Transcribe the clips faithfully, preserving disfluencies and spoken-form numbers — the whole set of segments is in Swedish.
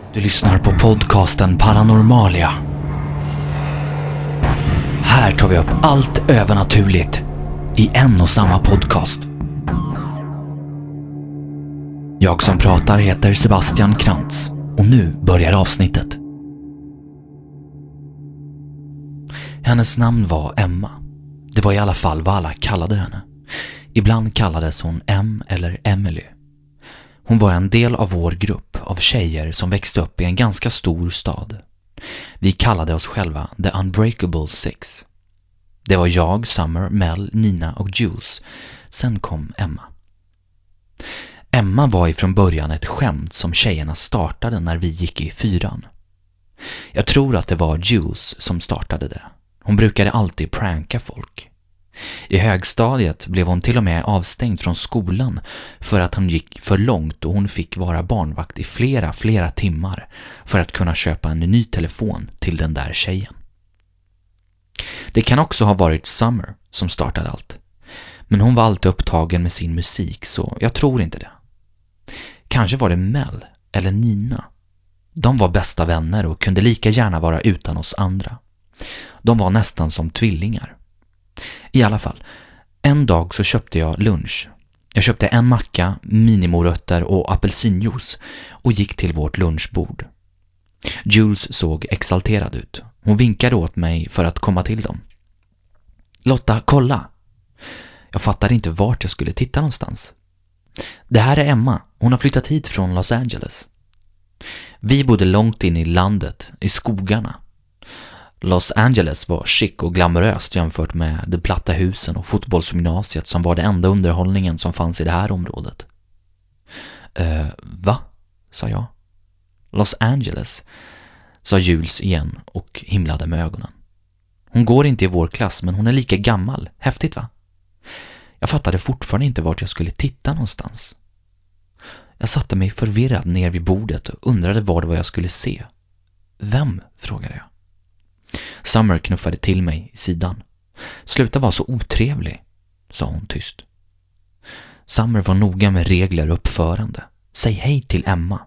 Du lyssnar på podcasten Paranormalia. Här tar vi upp allt övernaturligt i en och samma podcast. Jag som pratar heter Sebastian Krantz och nu börjar avsnittet. Hennes namn var Emma. Det var i alla fall vad alla kallade henne. Ibland kallades hon Em eller Emily. Hon var en del av vår grupp av tjejer som växte upp i en ganska stor stad. Vi kallade oss själva The Unbreakable Six. Det var jag, Summer, Mel, Nina och Jules. Sen kom Emma. Emma var ifrån början ett skämt som tjejerna startade när vi gick i fyran. Jag tror att det var Jules som startade det. Hon brukade alltid pranka folk. I högstadiet blev hon till och med avstängd från skolan för att hon gick för långt och hon fick vara barnvakt i flera, flera timmar för att kunna köpa en ny telefon till den där tjejen. Det kan också ha varit Summer som startade allt. Men hon var alltid upptagen med sin musik så jag tror inte det. Kanske var det Mel eller Nina. De var bästa vänner och kunde lika gärna vara utan oss andra. De var nästan som tvillingar. I alla fall, en dag så köpte jag lunch. Jag köpte en macka, minimorötter och apelsinjuice och gick till vårt lunchbord. Jules såg exalterad ut. Hon vinkade åt mig för att komma till dem. Lotta, kolla! Jag fattade inte vart jag skulle titta någonstans. Det här är Emma. Hon har flyttat hit från Los Angeles. Vi bodde långt in i landet, i skogarna. Los Angeles var chic och glamoröst jämfört med de platta husen och fotbollsgymnasiet som var det enda underhållningen som fanns i det här området. Eh, va? Sa jag. Los Angeles, sa Jules igen och himlade med ögonen. Hon går inte i vår klass men hon är lika gammal. Häftigt va? Jag fattade fortfarande inte vart jag skulle titta någonstans. Jag satte mig förvirrad ner vid bordet och undrade vad det var jag skulle se. Vem? Frågade jag. Summer knuffade till mig i sidan. Sluta vara så otrevlig, sa hon tyst. Summer var noga med regler och uppförande. Säg hej till Emma.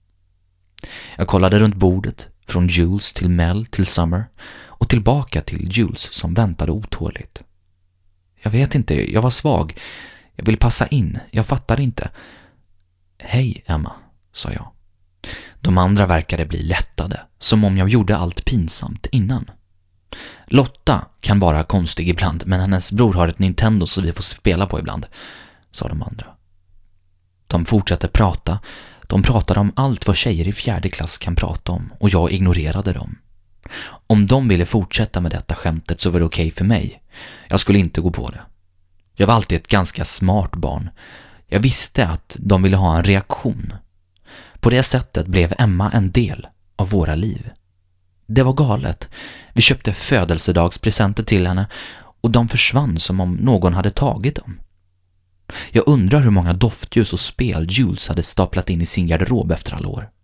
Jag kollade runt bordet, från Jules till Mel till Summer och tillbaka till Jules som väntade otåligt. Jag vet inte, jag var svag. Jag ville passa in, jag fattade inte. Hej Emma, sa jag. De andra verkade bli lättade, som om jag gjorde allt pinsamt innan. Lotta kan vara konstig ibland, men hennes bror har ett Nintendo så vi får spela på ibland, sa de andra. De fortsatte prata. De pratade om allt vad tjejer i fjärde klass kan prata om och jag ignorerade dem. Om de ville fortsätta med detta skämtet så var det okej för mig. Jag skulle inte gå på det. Jag var alltid ett ganska smart barn. Jag visste att de ville ha en reaktion. På det sättet blev Emma en del av våra liv. Det var galet. Vi köpte födelsedagspresenter till henne och de försvann som om någon hade tagit dem. Jag undrar hur många doftljus och spel Jules hade staplat in i sin garderob efter alla år.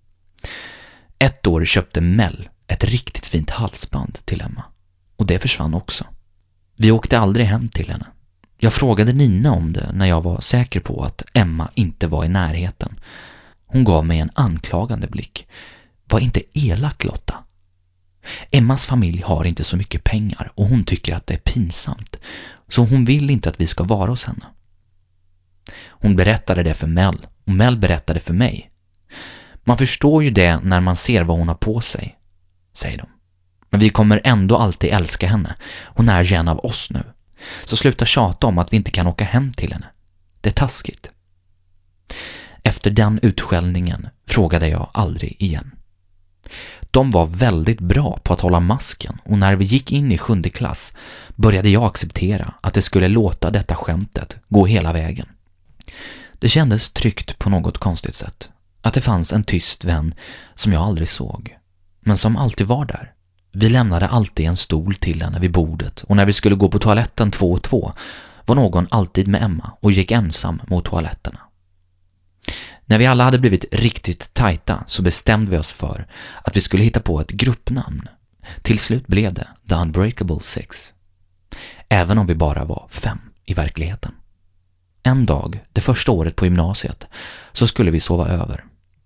Ett år köpte Mel ett riktigt fint halsband till Emma och det försvann också. Vi åkte aldrig hem till henne. Jag frågade Nina om det när jag var säker på att Emma inte var i närheten. Hon gav mig en anklagande blick. Var inte elak, Lotta. Emmas familj har inte så mycket pengar och hon tycker att det är pinsamt. Så hon vill inte att vi ska vara hos henne. Hon berättade det för Mel och Mel berättade för mig. Man förstår ju det när man ser vad hon har på sig, säger de. Men vi kommer ändå alltid älska henne. Hon är ju en av oss nu. Så sluta tjata om att vi inte kan åka hem till henne. Det är taskigt. Efter den utskällningen frågade jag aldrig igen. De var väldigt bra på att hålla masken och när vi gick in i sjunde klass började jag acceptera att det skulle låta detta skämtet gå hela vägen. Det kändes tryggt på något konstigt sätt. Att det fanns en tyst vän som jag aldrig såg, men som alltid var där. Vi lämnade alltid en stol till henne vid bordet och när vi skulle gå på toaletten två och två var någon alltid med Emma och gick ensam mot toaletterna. När vi alla hade blivit riktigt tajta så bestämde vi oss för att vi skulle hitta på ett gruppnamn. Till slut blev det The Unbreakable Six. Även om vi bara var fem i verkligheten. En dag, det första året på gymnasiet, så skulle vi sova över.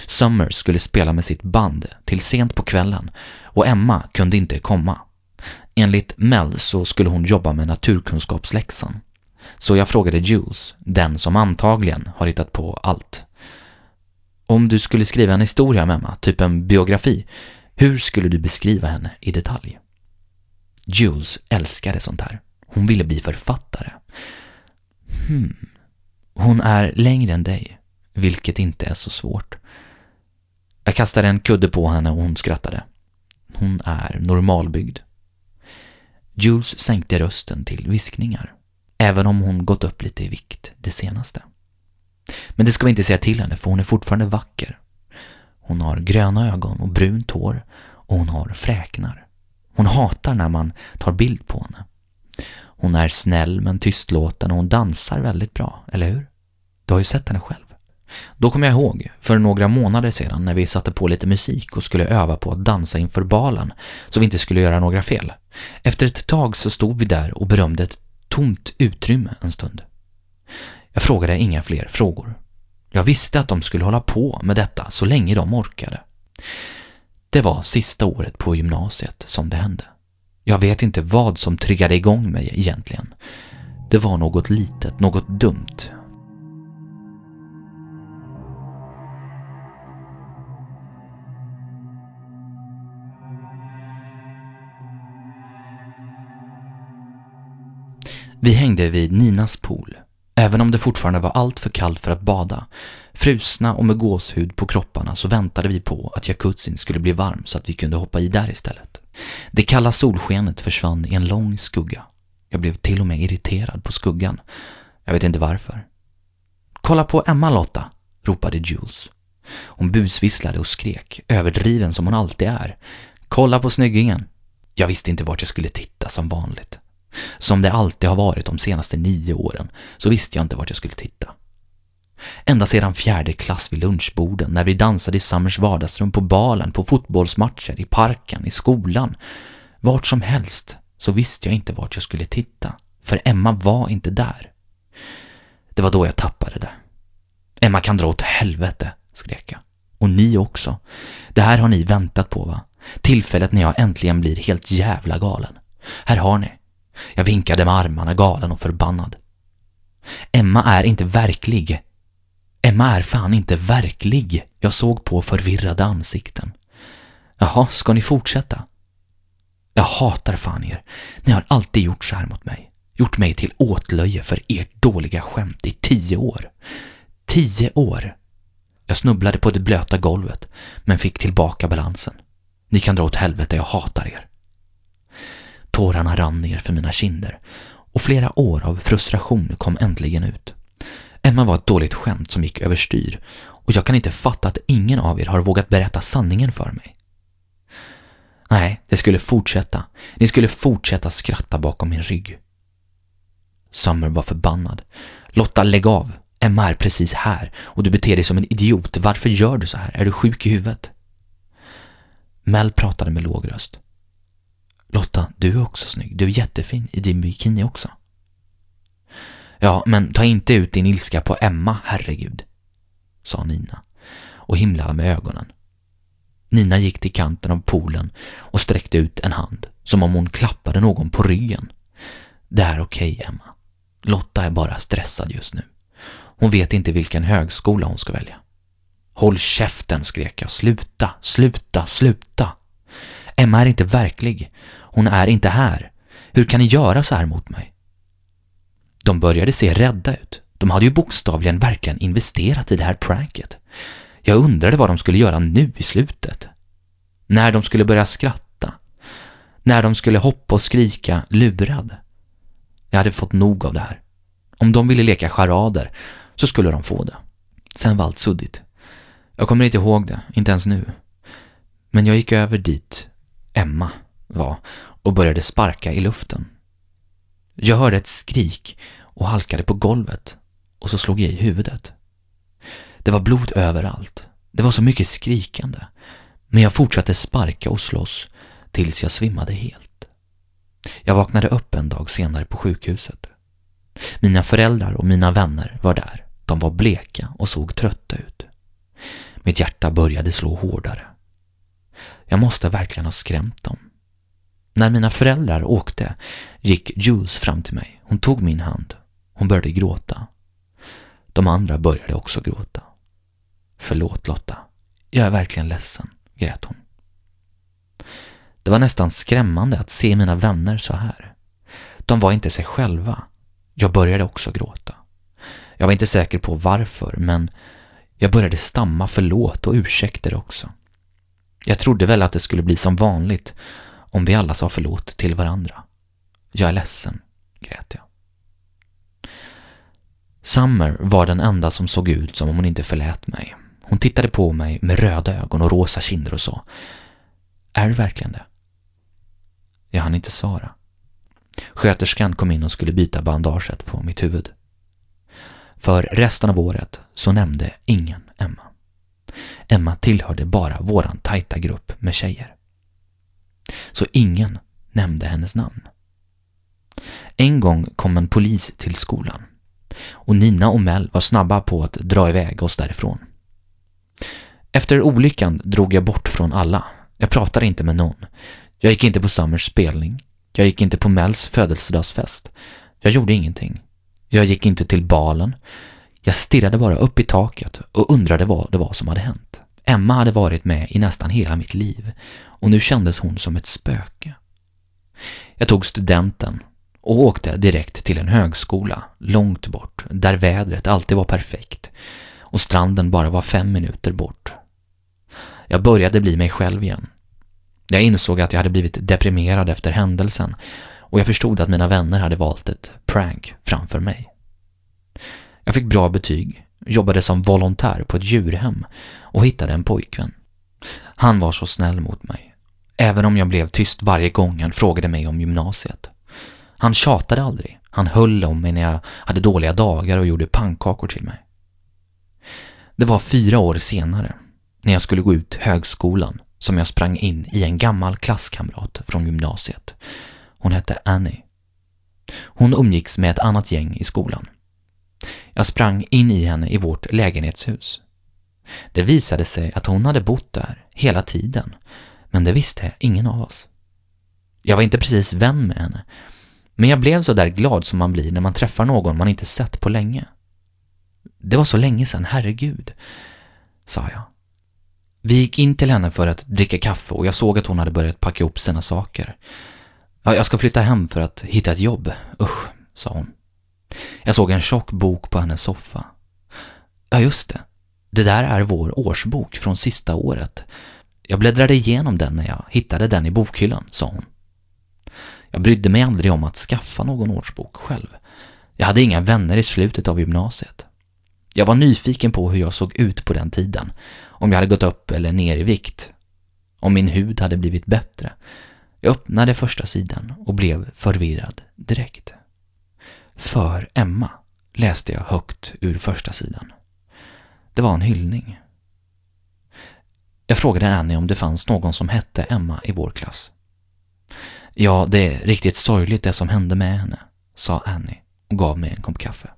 Summer skulle spela med sitt band till sent på kvällen och Emma kunde inte komma. Enligt Mel så skulle hon jobba med naturkunskapsläxan. Så jag frågade Jules, den som antagligen har hittat på allt. Om du skulle skriva en historia med Emma, typ en biografi, hur skulle du beskriva henne i detalj? Jules älskade sånt här. Hon ville bli författare. Hmm. Hon är längre än dig, vilket inte är så svårt. Jag kastade en kudde på henne och hon skrattade. Hon är normalbyggd. Jules sänkte rösten till viskningar, även om hon gått upp lite i vikt det senaste. Men det ska vi inte säga till henne, för hon är fortfarande vacker. Hon har gröna ögon och brunt hår och hon har fräknar. Hon hatar när man tar bild på henne. Hon är snäll men tystlåten och hon dansar väldigt bra, eller hur? Du har ju sett henne själv. Då kom jag ihåg, för några månader sedan när vi satte på lite musik och skulle öva på att dansa inför balen så vi inte skulle göra några fel. Efter ett tag så stod vi där och berömde ett tomt utrymme en stund. Jag frågade inga fler frågor. Jag visste att de skulle hålla på med detta så länge de orkade. Det var sista året på gymnasiet som det hände. Jag vet inte vad som triggade igång mig egentligen. Det var något litet, något dumt. Vi hängde vid Ninas pool. Även om det fortfarande var allt för kallt för att bada, frusna och med gåshud på kropparna, så väntade vi på att jacuzzin skulle bli varm så att vi kunde hoppa i där istället. Det kalla solskenet försvann i en lång skugga. Jag blev till och med irriterad på skuggan. Jag vet inte varför. Kolla på Emma, Lotta, ropade Jules. Hon busvisslade och skrek, överdriven som hon alltid är. Kolla på snyggingen. Jag visste inte vart jag skulle titta som vanligt. Som det alltid har varit de senaste nio åren så visste jag inte vart jag skulle titta. Ända sedan fjärde klass vid lunchborden, när vi dansade i Summers vardagsrum, på balen, på fotbollsmatcher, i parken, i skolan, vart som helst, så visste jag inte vart jag skulle titta. För Emma var inte där. Det var då jag tappade det. Emma kan dra åt helvete, skrek jag. Och ni också. Det här har ni väntat på, va? Tillfället när jag äntligen blir helt jävla galen. Här har ni. Jag vinkade med armarna, galen och förbannad. Emma är inte verklig. Emma är fan inte verklig. Jag såg på förvirrade ansikten. Jaha, ska ni fortsätta? Jag hatar fan er. Ni har alltid gjort så här mot mig. Gjort mig till åtlöje för ert dåliga skämt i tio år. Tio år. Jag snubblade på det blöta golvet, men fick tillbaka balansen. Ni kan dra åt helvete, jag hatar er. Tårarna rann ner för mina kinder och flera år av frustration kom äntligen ut. Emma var ett dåligt skämt som gick överstyr och jag kan inte fatta att ingen av er har vågat berätta sanningen för mig. Nej, det skulle fortsätta. Ni skulle fortsätta skratta bakom min rygg. Summer var förbannad. Lotta, lägg av. Emma är precis här och du beter dig som en idiot. Varför gör du så här? Är du sjuk i huvudet? Mel pratade med låg röst. Lotta, du är också snygg. Du är jättefin i din bikini också. Ja, men ta inte ut din ilska på Emma, herregud, sa Nina och himlade med ögonen. Nina gick till kanten av poolen och sträckte ut en hand, som om hon klappade någon på ryggen. Det är okej, Emma. Lotta är bara stressad just nu. Hon vet inte vilken högskola hon ska välja. Håll käften, skrek jag. Sluta, sluta, sluta. Emma är inte verklig. Hon är inte här. Hur kan ni göra så här mot mig? De började se rädda ut. De hade ju bokstavligen verkligen investerat i det här pranket. Jag undrade vad de skulle göra nu i slutet. När de skulle börja skratta. När de skulle hoppa och skrika lurad. Jag hade fått nog av det här. Om de ville leka charader så skulle de få det. Sen var allt suddigt. Jag kommer inte ihåg det, inte ens nu. Men jag gick över dit Emma var och började sparka i luften. Jag hörde ett skrik och halkade på golvet och så slog jag i huvudet. Det var blod överallt. Det var så mycket skrikande. Men jag fortsatte sparka och slåss tills jag svimmade helt. Jag vaknade upp en dag senare på sjukhuset. Mina föräldrar och mina vänner var där. De var bleka och såg trötta ut. Mitt hjärta började slå hårdare. Jag måste verkligen ha skrämt dem. När mina föräldrar åkte gick Jules fram till mig. Hon tog min hand. Hon började gråta. De andra började också gråta. Förlåt Lotta, jag är verkligen ledsen, grät hon. Det var nästan skrämmande att se mina vänner så här. De var inte sig själva. Jag började också gråta. Jag var inte säker på varför, men jag började stamma förlåt och ursäkter också. Jag trodde väl att det skulle bli som vanligt om vi alla sa förlåt till varandra. Jag är ledsen, grät jag. Summer var den enda som såg ut som om hon inte förlät mig. Hon tittade på mig med röda ögon och rosa kinder och sa: är det verkligen det? Jag hann inte svara. Sköterskan kom in och skulle byta bandaget på mitt huvud. För resten av året så nämnde ingen Emma. Emma tillhörde bara våran tajta grupp med tjejer. Så ingen nämnde hennes namn. En gång kom en polis till skolan. Och Nina och Mel var snabba på att dra iväg oss därifrån. Efter olyckan drog jag bort från alla. Jag pratade inte med någon. Jag gick inte på Summers spelning. Jag gick inte på Mels födelsedagsfest. Jag gjorde ingenting. Jag gick inte till balen. Jag stirrade bara upp i taket och undrade vad det var som hade hänt. Emma hade varit med i nästan hela mitt liv och nu kändes hon som ett spöke. Jag tog studenten och åkte direkt till en högskola långt bort där vädret alltid var perfekt och stranden bara var fem minuter bort. Jag började bli mig själv igen. Jag insåg att jag hade blivit deprimerad efter händelsen och jag förstod att mina vänner hade valt ett prank framför mig. Jag fick bra betyg, jobbade som volontär på ett djurhem och hittade en pojkvän. Han var så snäll mot mig, även om jag blev tyst varje gång han frågade mig om gymnasiet. Han tjatade aldrig, han höll om mig när jag hade dåliga dagar och gjorde pannkakor till mig. Det var fyra år senare, när jag skulle gå ut högskolan, som jag sprang in i en gammal klasskamrat från gymnasiet. Hon hette Annie. Hon umgicks med ett annat gäng i skolan. Jag sprang in i henne i vårt lägenhetshus. Det visade sig att hon hade bott där hela tiden, men det visste ingen av oss. Jag var inte precis vän med henne, men jag blev så där glad som man blir när man träffar någon man inte sett på länge. Det var så länge sedan, herregud, sa jag. Vi gick in till henne för att dricka kaffe och jag såg att hon hade börjat packa upp sina saker. Ja, jag ska flytta hem för att hitta ett jobb, usch, sa hon. Jag såg en tjock bok på hennes soffa. Ja, just det. Det där är vår årsbok från sista året. Jag bläddrade igenom den när jag hittade den i bokhyllan, sa hon. Jag brydde mig aldrig om att skaffa någon årsbok själv. Jag hade inga vänner i slutet av gymnasiet. Jag var nyfiken på hur jag såg ut på den tiden. Om jag hade gått upp eller ner i vikt. Om min hud hade blivit bättre. Jag öppnade första sidan och blev förvirrad direkt. För Emma läste jag högt ur första sidan. Det var en hyllning. Jag frågade Annie om det fanns någon som hette Emma i vår klass. Ja, det är riktigt sorgligt det som hände med henne, sa Annie och gav mig en kopp kaffe.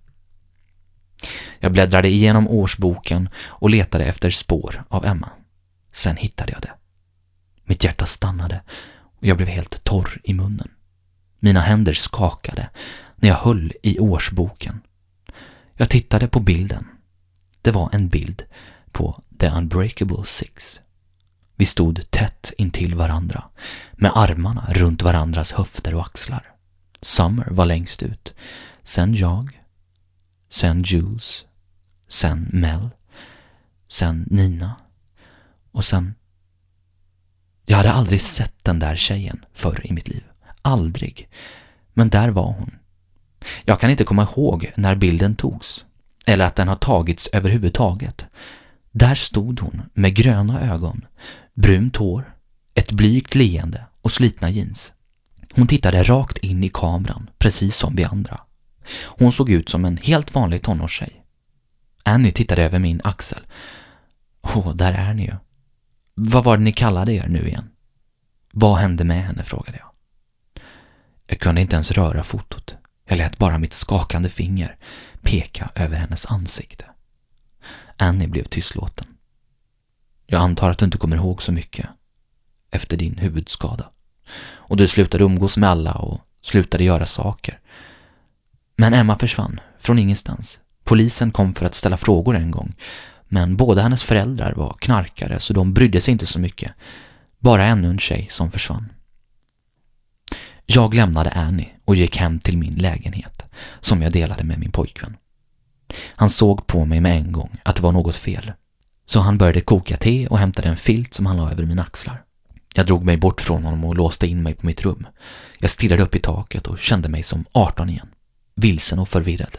Jag bläddrade igenom årsboken och letade efter spår av Emma. Sen hittade jag det. Mitt hjärta stannade och jag blev helt torr i munnen. Mina händer skakade när jag höll i årsboken. Jag tittade på bilden. Det var en bild på The Unbreakable Six. Vi stod tätt intill varandra, med armarna runt varandras höfter och axlar. Summer var längst ut, sen jag, sen Jules, sen Mel, sen Nina och sen... Jag hade aldrig sett den där tjejen förr i mitt liv. Aldrig. Men där var hon. Jag kan inte komma ihåg när bilden togs. Eller att den har tagits överhuvudtaget. Där stod hon med gröna ögon, brunt hår, ett blygt leende och slitna jeans. Hon tittade rakt in i kameran, precis som vi andra. Hon såg ut som en helt vanlig tonårstjej. Annie tittade över min axel. Åh, där är ni ju. Vad var det ni kallade er nu igen? Vad hände med henne, frågade jag. Jag kunde inte ens röra fotot. Jag lät bara mitt skakande finger peka över hennes ansikte. Annie blev tystlåten. Jag antar att du inte kommer ihåg så mycket efter din huvudskada. Och du slutade umgås med alla och slutade göra saker. Men Emma försvann från ingenstans. Polisen kom för att ställa frågor en gång. Men båda hennes föräldrar var knarkare så de brydde sig inte så mycket. Bara ännu en tjej som försvann. Jag lämnade Annie och gick hem till min lägenhet som jag delade med min pojkvän. Han såg på mig med en gång att det var något fel. Så han började koka te och hämtade en filt som han la över mina axlar. Jag drog mig bort från honom och låste in mig på mitt rum. Jag stirrade upp i taket och kände mig som arton igen. Vilsen och förvirrad.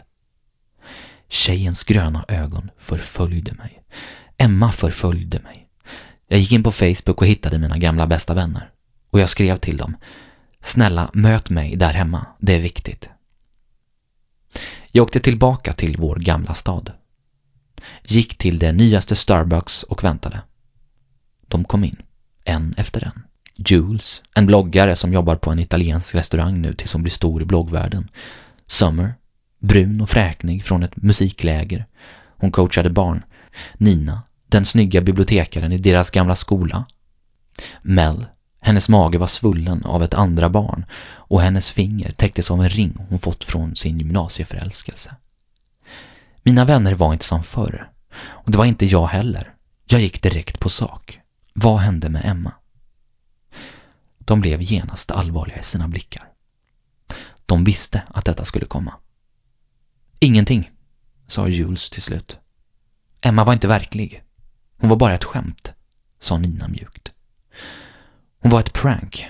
Tjejens gröna ögon förföljde mig. Emma förföljde mig. Jag gick in på Facebook och hittade mina gamla bästa vänner. Och jag skrev till dem: snälla, möt mig där hemma. Det är viktigt. Jag åkte tillbaka till vår gamla stad. Gick till det nyaste Starbucks och väntade. De kom in, en efter en. Jules, en bloggare som jobbar på en italiensk restaurang nu tills hon blir stor i bloggvärlden. Summer, brun och fräknig från ett musikläger. Hon coachade barn. Nina, den snygga bibliotekaren i deras gamla skola. Mel, hennes mage var svullen av ett andra barn och hennes finger täcktes av en ring hon fått från sin gymnasieförälskelse. Mina vänner var inte som förr. Och det var inte jag heller. Jag gick direkt på sak. Vad hände med Emma? De blev genast allvarliga i sina blickar. De visste att detta skulle komma. Ingenting, sa Jules till slut. Emma var inte verklig. Hon var bara ett skämt, sa Nina mjukt. Hon var ett prank.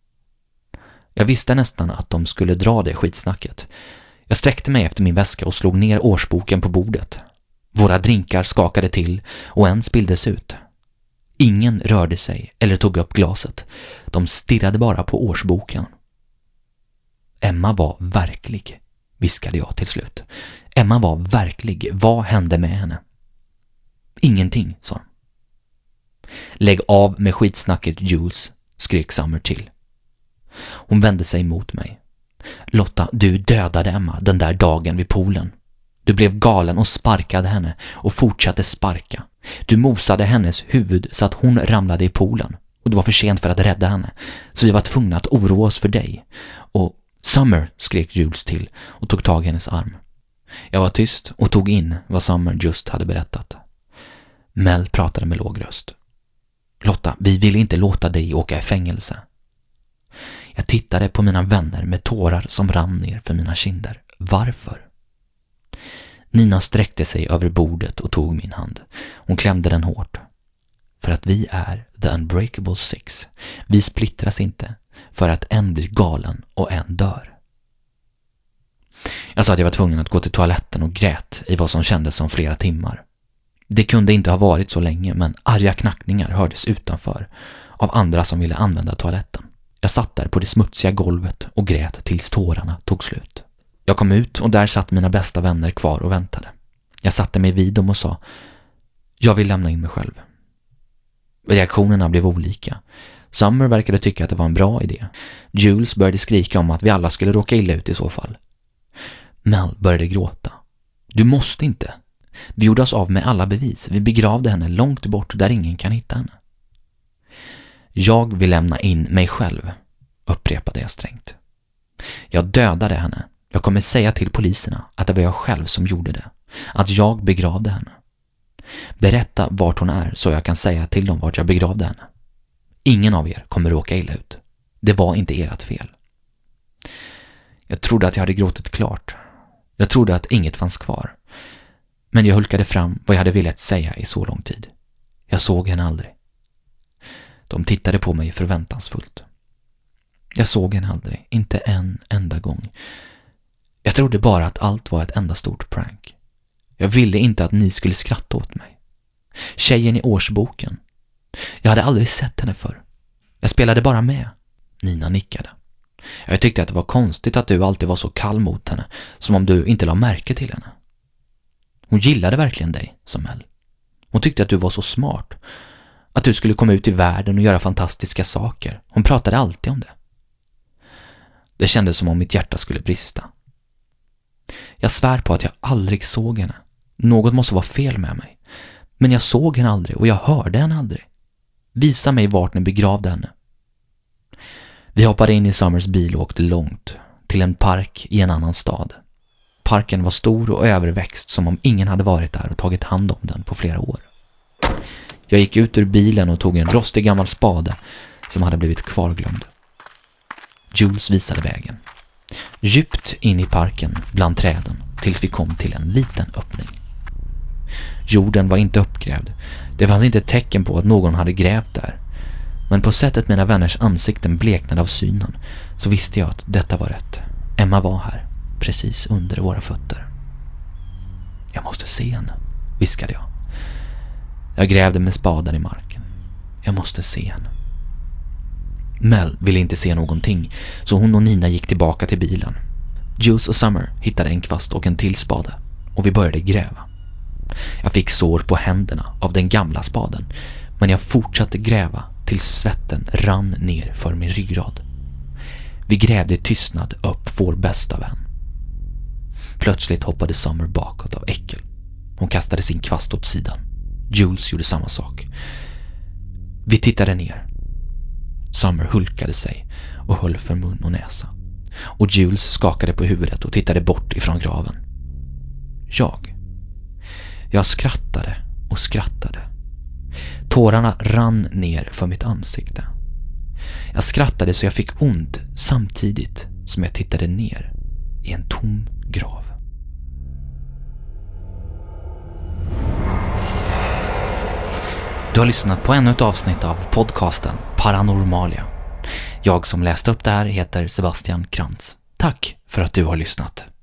Jag visste nästan att de skulle dra det skitsnacket. Jag sträckte mig efter min väska och slog ner årsboken på bordet. Våra drinkar skakade till och en spilldes ut. Ingen rörde sig eller tog upp glaset. De stirrade bara på årsboken. Emma var verklig, viskade jag till slut. Emma var verklig. Vad hände med henne? Ingenting, sa de. Lägg av med skitsnacket, Jules, skrek Summer till. Hon vände sig mot mig. Lotta, du dödade Emma den där dagen vid poolen. Du blev galen och sparkade henne och fortsatte sparka. Du mosade hennes huvud så att hon ramlade i poolen. Och det var för sent för att rädda henne. Så vi var tvungna att oroa oss för dig. Och Summer, skrek Jules till och tog tag i hennes arm. Jag var tyst och tog in vad Summer just hade berättat. Mel pratade med låg röst. Lotta, vi vill inte låta dig åka i fängelse. Jag tittade på mina vänner med tårar som rann ner för mina kinder. Varför? Nina sträckte sig över bordet och tog min hand. Hon klämde den hårt. För att vi är the unbreakable six. Vi splittras inte för att en blir galen och en dör. Jag sa att jag var tvungen att gå till toaletten och grät i vad som kändes som flera timmar. Det kunde inte ha varit så länge, men arga knackningar hördes utanför av andra som ville använda toaletten. Jag satt där på det smutsiga golvet och grät tills tårarna tog slut. Jag kom ut och där satt mina bästa vänner kvar och väntade. Jag satte mig vid dem och sa: jag vill lämna in mig själv. Reaktionerna blev olika. Summer verkade tycka att det var en bra idé. Jules började skrika om att vi alla skulle råka illa ut i så fall. Mel började gråta. Du måste inte. Vi gjorde oss av med alla bevis. Vi begravde henne långt bort där ingen kan hitta henne. Jag vill lämna in mig själv, upprepade jag strängt. Jag dödade henne. Jag kommer säga till poliserna att det var jag själv som gjorde det. Att jag begravde henne. Berätta vart hon är så jag kan säga till dem vart jag begravde henne. Ingen av er kommer råka illa ut. Det var inte ert fel. Jag trodde att jag hade gråtit klart. Jag trodde att inget fanns kvar. Men jag hulkade fram vad jag hade velat säga i så lång tid. Jag såg henne aldrig. De tittade på mig förväntansfullt. Jag såg henne aldrig, inte en enda gång. Jag trodde bara att allt var ett enda stort prank. Jag ville inte att ni skulle skratta åt mig. Tjejen i årsboken. Jag hade aldrig sett henne förr. Jag spelade bara med. Nina nickade. Jag tyckte att det var konstigt att du alltid var så kall mot henne, som om du inte la märke till henne. Hon gillade verkligen dig, sa Mel. Hon tyckte att du var så smart. Att du skulle komma ut i världen och göra fantastiska saker. Hon pratade alltid om det. Det kändes som om mitt hjärta skulle brista. Jag svär på att jag aldrig såg henne. Något måste vara fel med mig. Men jag såg henne aldrig och jag hörde henne aldrig. Visa mig vart ni begravde henne. Vi hoppade in i Summers bil och åkte långt, till en park i en annan stad. Parken var stor och överväxt som om ingen hade varit där och tagit hand om den på flera år. Jag gick ut ur bilen och tog en rostig gammal spade som hade blivit kvarglömd. Jules visade vägen. Djupt in i parken bland träden tills vi kom till en liten öppning. Jorden var inte uppgrävd. Det fanns inte tecken på att någon hade grävt där. Men på sättet mina vänners ansikten bleknade av synen så visste jag att detta var rätt. Emma var här, precis under våra fötter. Jag måste se henne, viskade jag. Jag grävde med spaden i marken. Jag måste se henne. Mel ville inte se någonting så hon och Nina gick tillbaka till bilen. Jules och Summer hittade en kvast och en till spade och vi började gräva. Jag fick sår på händerna av den gamla spaden men jag fortsatte gräva tills svetten rann ner för min ryggrad. Vi grävde i tystnad upp vår bästa vän. Plötsligt hoppade Summer bakåt av äckel. Hon kastade sin kvast åt sidan. Jules gjorde samma sak. Vi tittade ner. Summer hulkade sig och höll för mun och näsa. Och Jules skakade på huvudet och tittade bort ifrån graven. Jag. Jag skrattade och skrattade. Tårarna rann ner för mitt ansikte. Jag skrattade så jag fick ont samtidigt som jag tittade ner i en tom grav. Du har lyssnat på ännu ett avsnitt av podcasten Paranormalia. Jag som läste upp det här heter Sebastian Krantz. Tack för att du har lyssnat.